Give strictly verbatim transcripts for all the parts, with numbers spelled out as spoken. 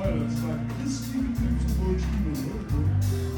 silence, like listening to too much evil.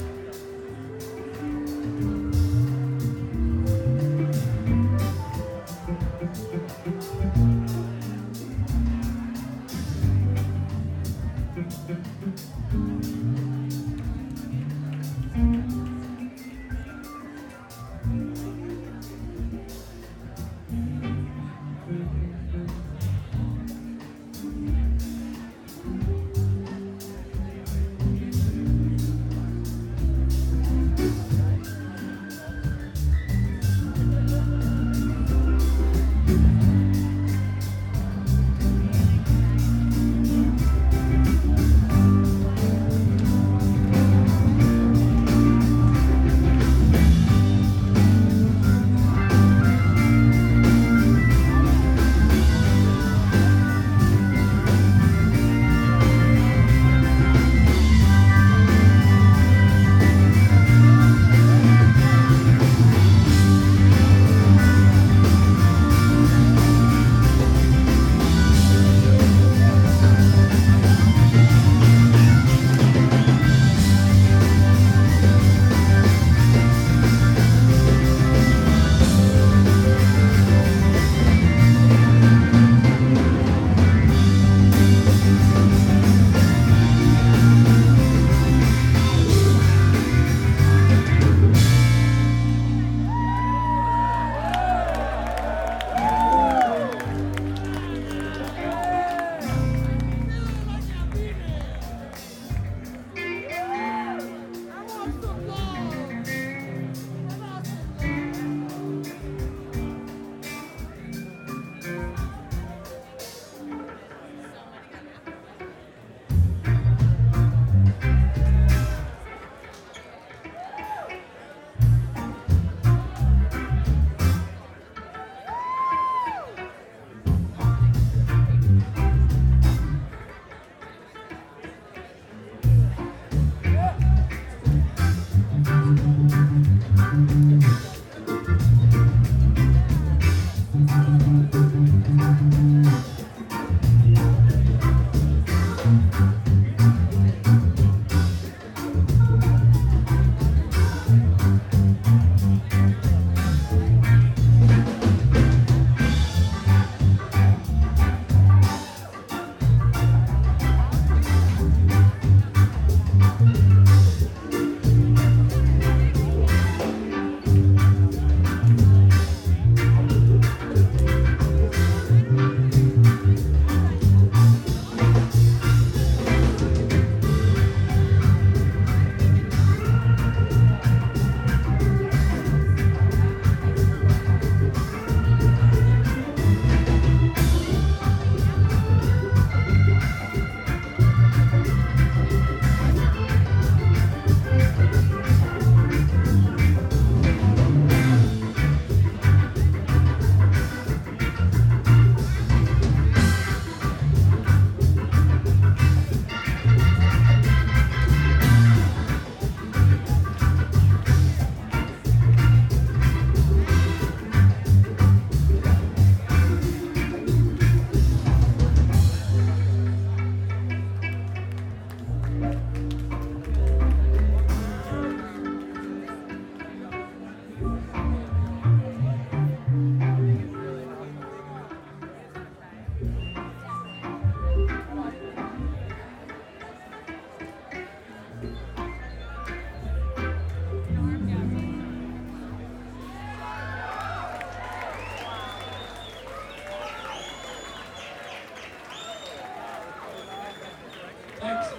Thanks.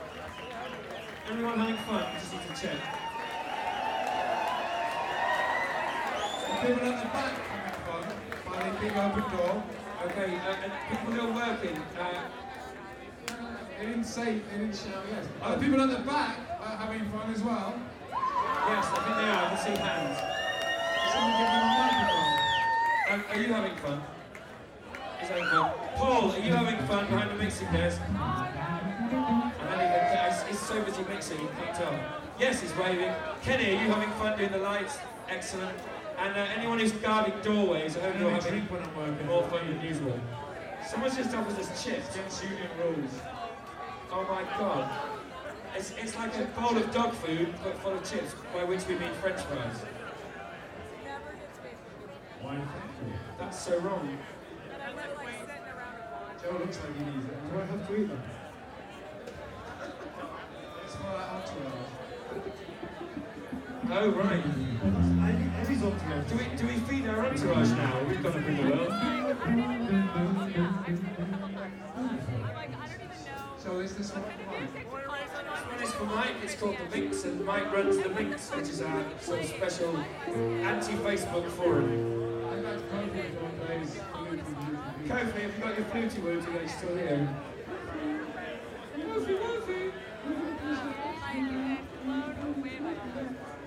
Everyone having fun? I just need to check. People at the back having fun, by the big open door. Okay, uh, and people who are working, uh, They didn't say, they didn't shout yes. Are the people at the back uh, having fun as well? yes, I think they are. I can see hands. Someone give them a microphone. Um, are you having fun? Is having fun? Paul, are you having fun behind the mixing desk? And then he can, he's, he's so busy mixing, he can't tell. Yes, he's waving. Kenny, are you having fun doing the lights? Excellent. And uh, anyone who's guarding doorways, I hope you're having drink when I'm working. more fun than usual. Someone's just offered us chips. Against union rules. Oh my god. It's, it's like a bowl of dog food, but full of chips, by which we mean French fries. Why thank you? That's so wrong. Joe looks like he needs it. Do I have to eat them? It's for our entourage. Oh, right. Eddie's entourage. Do we, do we feed our entourage now? We've got to bring the world. So is this one for Mike? This one is for Mike, it's called The Minx, and Mike runs The Minx, which is our sort of special anti-Facebook forum. I'd like to Kofi if one plays flute with you. Kofi, have you got your fluty wooty that is still here? Kofi, Kofi!